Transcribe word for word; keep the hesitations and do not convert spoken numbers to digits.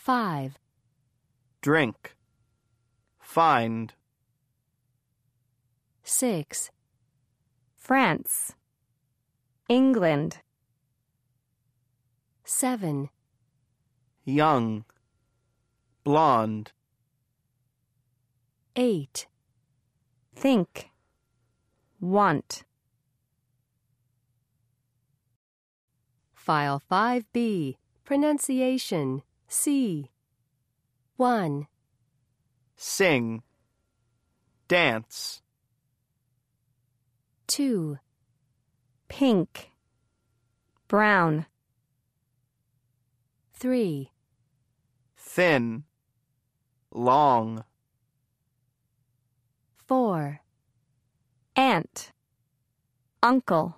Five. Drink. Find. Six. France, England. Seven. Young. Blonde. Eight. Think, want. File five B. Pronunciation. C. One. Sing. Dance. Two. Pink, brown. Three. Thin. Long. Four. Aunt, uncle.